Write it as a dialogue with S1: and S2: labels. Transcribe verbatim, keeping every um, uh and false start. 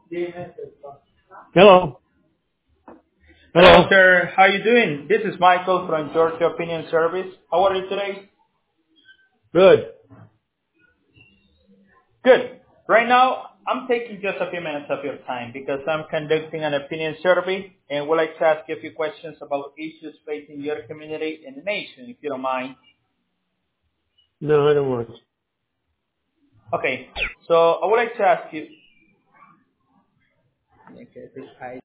S1: Hello.
S2: Hello,
S1: Hello.
S2: sir. How are you doing? This is Michael from Georgia Opinion Service. How are you today?
S1: Good.
S2: Good. Right now, I'm taking just a few minutes of your time because I'm conducting an opinion survey and would like to ask you a few questions about issues facing your community and the nation, if you don't mind.
S1: No, I don't want.
S2: Okay. So I would like to ask you. Okay, this